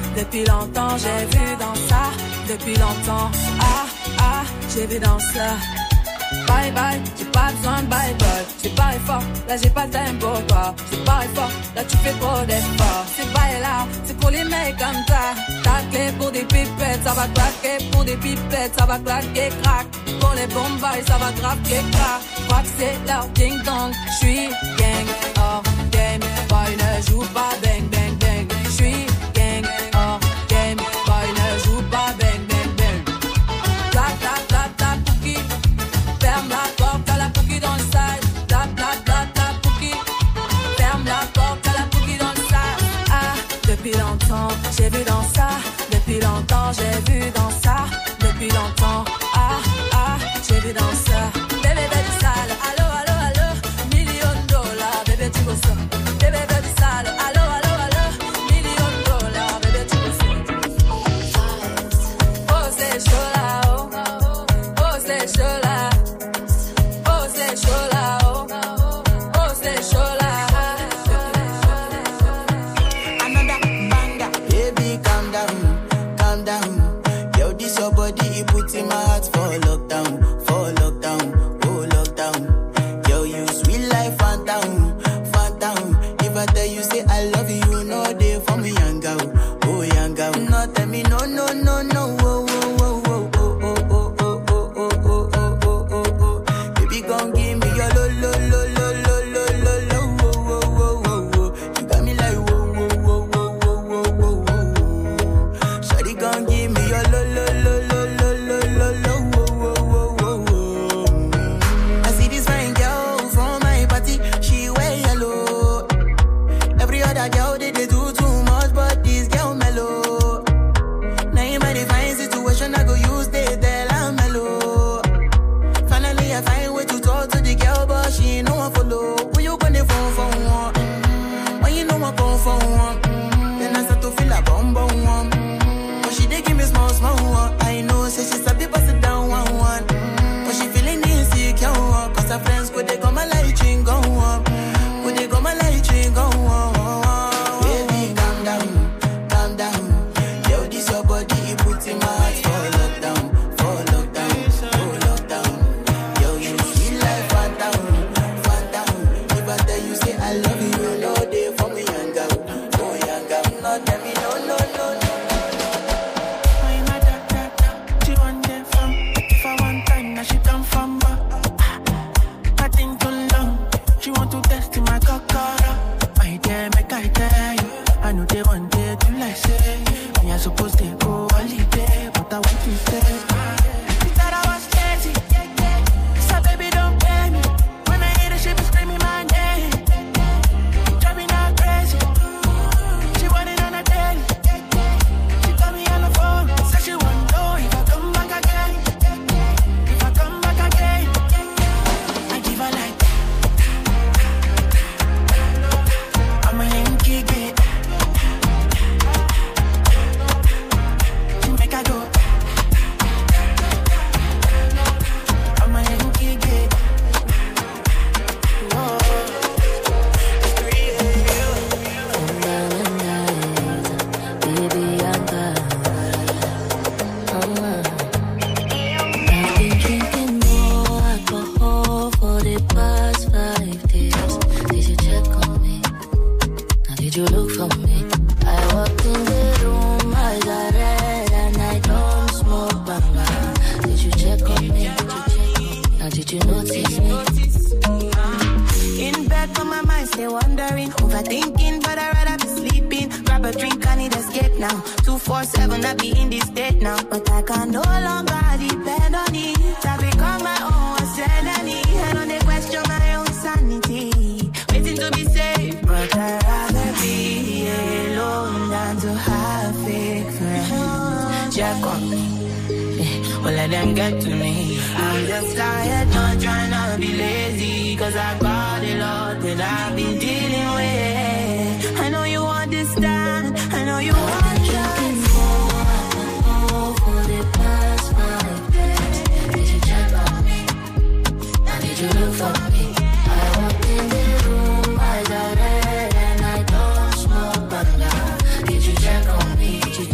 depuis longtemps, j'ai vu dans ça. Depuis longtemps, ah, ah, j'ai vu dans ça. Bye bye, j'ai pas besoin de bye bye. C'est pas fort, là j'ai pas le time pour toi. C'est pas fort, là tu fais trop d'efforts. C'est bye là, c'est pour les mecs comme ça. Ta clé pour des pipettes, ça va claquer. Pour des pipettes, ça va claquer, crack. Pour les bombes, ça va grave, crack. Crois que c'est leur ding dong. J'suis gang, hors game. Boy ne joue pas bang bang bang. J'suis gang, hors game. Boy ne joue pas bang bang bang. Clac, clac, clac, clac, cookie. Ferme la porte à la cookie dans le side. Clac, clac, clac, clac, cookie. Ferme la porte à la cookie dans le side. Ah, depuis longtemps, j'ai vu dans ça. Depuis longtemps, j'ai vu dans ça. Depuis longtemps, ah, ah, j'ai vu dans ça. Bébé, bébé, sale, allo, allo, allo. Million de dollars, bébé, tu veux ça. Bébé, bébé, sale, allo, allo, allo. Million de dollars, bébé, tu veux ça. Oh, c'est chaud là, oh. Oh, c'est chaud là. Oh, c'est chaud là, oh. Oh, c'est chaud là. Another banger. Baby, calm down, calm down. Yo, this your body, it puts in my heart for lockdown, for lockdown, oh lockdown. Yo, you sweet life, phantom, phantom. If I tell you say I love you, you know they for me, young girl, oh young girl. No, tell me no, no, no, no, oh, oh, oh, oh, oh, oh, oh, oh, oh, oh, oh, oh, oh, oh. Baby, gon' give me your lo, lo, lo, lo, lo, lo, lo, lo, oh, oh, oh, oh, oh. You got me like whoa, whoa, whoa, whoa, whoa, whoa, whoa, whoa. Shawty gon' give me your lo, lo, lo, lo, lo, lo, lo, lo, whoa, whoa, whoa, whoa. I see this fine girl from my party, she wear yellow. Every other girl they, they do too much, but this girl mellow. Now in my divine situation, I go use they tell I'm mellow. Finally, I find way to talk to the girl, but she ain't no one follow. Who you gonna phone for one? Mm-hmm. When you know I come for one, mm-hmm. Then I start to feel a bum bum one. Mm-hmm. But she dey give me small small one. I know, say she sabi pass it down one one. Mm-hmm. But she feeling insecure, one. Cause her friends go they go my light ring go on. Go they go my light ring go on. Baby, calm down, calm down. Yo, this your body, it puts in my heart for lockdown, for lockdown, for lockdown. Yo, you feel like phantom, phantom. If I tell you say I love you, you know they for me, young girl, oh young girl. No, tell me no, no, no, no. I'm a da da da. She want them from. If I want time, now she come from back. I think too long. She want to test in my cockara. My dear, make I tell you. I know they want day to like say. Me I supposed to go holiday, but I want to stay. She thought I was crazy. So baby, don't play me. When I hear the shit, be screaming my name. Drive me not crazy. She want it on a daily. She call me on the phone. Say she want to know if I come back again. If I come back again, I give her like I'm a Yankee kid. She make her go. I'm a Yankee kid. Whoa. Baby, I'm back. I've been drinking more alcohol for the past five days. Did you check on me? Now did you look for me? I walked in the room, eyes are red, and I don't smoke banga. Did you check on me? Now did you notice me? In bed, but my mind stay wandering, overthinking, but I'd rather be sleeping. Grab a drink, I need escape now. two four seven, I be in this state now. But I can no longer depend on it. I become my own sanity. I don't dey question my own sanity. Waiting to be saved, but I'd rather be alone than to have fake friends. Check on me. Yeah, well, let them get to me. I'm just tired, not trying to be lazy. Cause I got a lot that I've been dealing with. I know you understand, I know you understand. More for the past five days. Did you check on me? Now did you look for me? I walked in the room, eyes are red, and I don't smoke banga. Did you check on me? Did you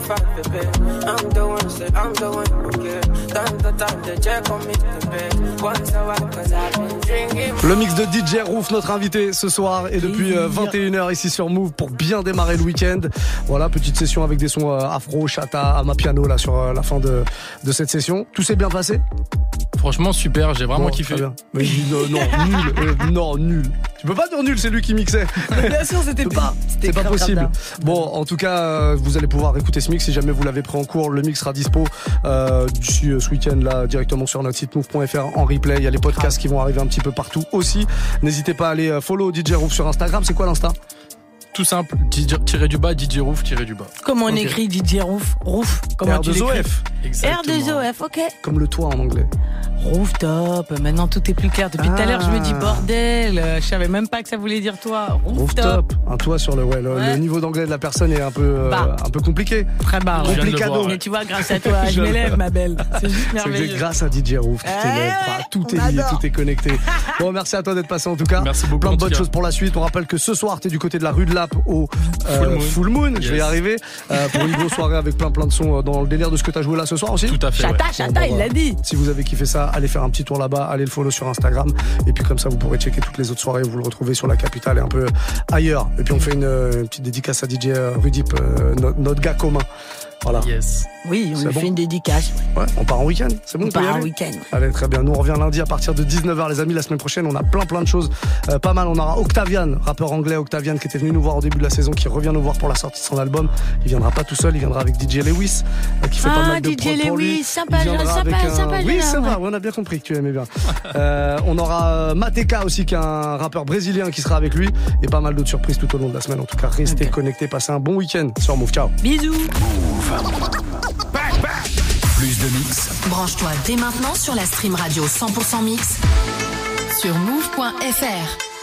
five, baby. I'm the one, say I'm the one, okay. Time to time, they check on me, baby. Once a while, cause I've been drinking. Le mix de D J Roof, notre invité ce soir, et depuis euh, vingt et une heures ici sur Move pour bien démarrer le week-end. Voilà, petite session avec des sons euh, afro, chata, amapiano là sur euh, la fin de, de cette session. Tout s'est bien passé? Franchement, super, j'ai vraiment Bon, kiffé. très bien. Mais non, non, nul, euh, non, nul. Tu peux pas dire nul, c'est lui qui mixait. Bien sûr, c'était pas. C'est pas possible. Bon, en tout cas, euh, vous allez pouvoir écouter ce mix si jamais vous l'avez pris en cours. Le mix sera dispo euh, d'ici euh, ce week-end là directement sur notre site move point f r en replay. Il y a les podcasts qui vont arriver un petit peu partout aussi. N'hésitez pas à aller euh, follow D J Roof sur Instagram. C'est quoi l'Insta? Tout simple, D J, tiré du bas, D J Roof, tiré du bas. Comment on Okay. écrit D J Roof? Roof. Comment R tu deux O l'écris? F. R deux O F, ok. Comme le toit en anglais. Rooftop. Maintenant tout est plus clair. Depuis Ah. tout à l'heure, je me dis bordel. euh, Je savais même pas que ça voulait dire toi. Rooftop. Rooftop. Un toit sur le, ouais, le, Ouais. le niveau d'anglais de la personne est un peu, euh, Bas. un peu compliqué. Très bas. Je viens de le voir, ouais. Mais tu vois, grâce à toi, je Je- m'élève, ma belle. C'est juste C'est merveilleux. grâce à D J Roof, tu Eh t'élèves. ouais, Enfin, tout on est lié, adore. tout est connecté. Bon, merci à toi d'être passé en tout cas. Merci beaucoup, Plein en de tout bonnes cas. choses pour la suite. On rappelle que ce soir, t'es du côté de la rue de Lappe au euh, Full Moon. Full Moon. Je vais y Yes. arriver. Euh, pour une grosse soirée avec plein plein de sons euh, dans le délire de ce que t'as joué là ce soir aussi. Tout à fait. Chata, ouais. chata, il l'a dit. Si vous avez kiffé ça, allez faire un petit tour là-bas, allez le follow sur Instagram. Et puis comme ça, vous pourrez checker toutes les autres soirées. Vous le retrouvez sur la capitale et un peu ailleurs. Et puis on fait une, euh, une petite dédicace à D J Rudip, euh, notre, notre gars commun. Voilà. Yes. Oui, on C'est lui bon. fait une dédicace. Ouais, on part en week-end. C'est bon, On on peut y part en aller week-end. Allez, très bien. Nous, on revient lundi à partir de dix-neuf heures, les amis. La semaine prochaine, on a plein, plein de choses. Euh, pas mal. On aura Octavian, rappeur anglais Octavian, qui était venu nous voir au début de la saison, qui revient nous voir pour la sortie de son album. Il viendra pas tout seul, il viendra avec D J Lewis, euh, qui fait Ah, pas mal de D J prod pour lui. Lewis, sympa, Il viendra sympa, avec un- sympa, Oui, jeune c'est homme, vrai. ouais. On a bien compris que tu aimais bien. Euh, on aura euh, Mateka aussi, qui est un rappeur brésilien, qui sera avec lui. Et pas mal d'autres surprises tout au long de la semaine. En tout cas, restez Ok. connectés. Passez un bon week-end sur Move. Ciao. Bisous. Plus de mix. Branche-toi dès maintenant sur la stream radio cent pour cent mix sur move point f r.